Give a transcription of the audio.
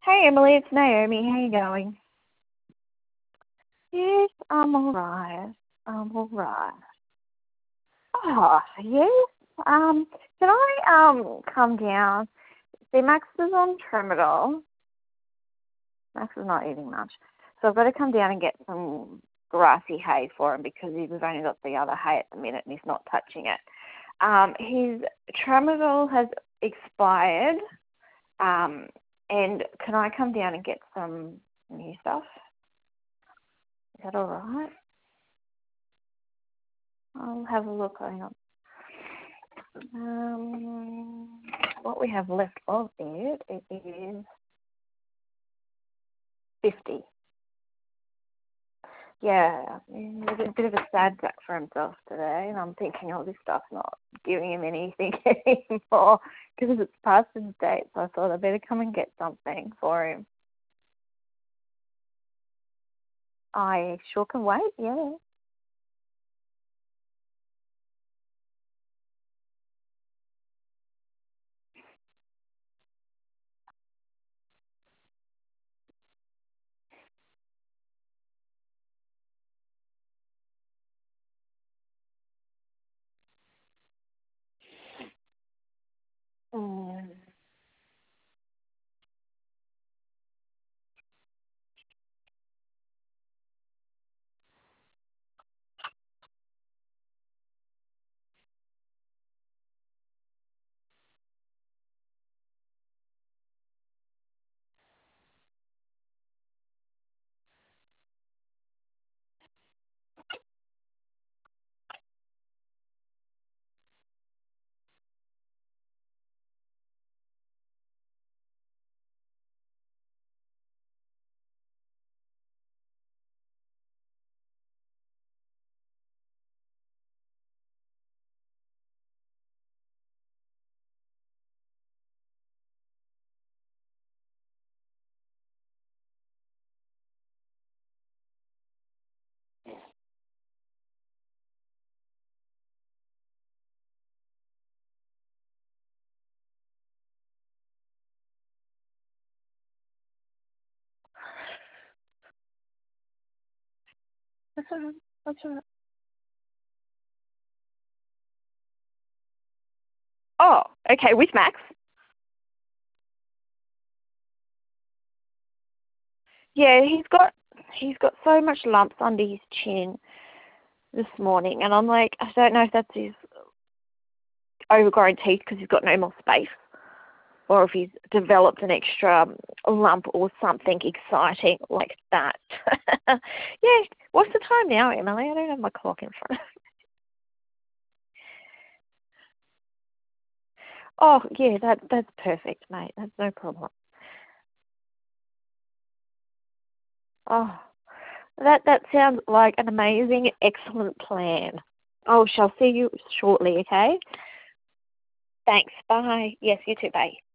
Hey Emily, it's Naomi. How you going? Yes, I'm alright. I'm alright. Oh, yes. Can I come down? See, Max is on Tramadol. Max is not eating much, so I've got to come down and get some grassy hay for him because we've only got the other hay at the minute and he's not touching it. His Tramadol has expired. And can I come down and get some new stuff? Is that all right? I'll have a look. Hang on. What we have left of it is 50. Yeah, he's a bit of a sad sack for himself today, and I'm thinking, oh, this stuff's not giving him anything anymore because it's past his date, so I thought I'd better come and get something for him. I sure can wait, yeah. Mm. That's all right. That's all right. Oh, okay, with Max. Yeah, he's got so much lumps under his chin this morning, and I'm like, I don't know if that's his overgrown teeth because he's got no more space, or if he's developed an extra lump or something exciting like that. Yeah, what's the time now, Emily? I don't have my clock in front of me. Oh, yeah, that's perfect, mate. That's no problem. Oh, that sounds like an amazing, excellent plan. Oh, shall see you shortly, okay? Thanks. Bye. Yes, you too. Bye.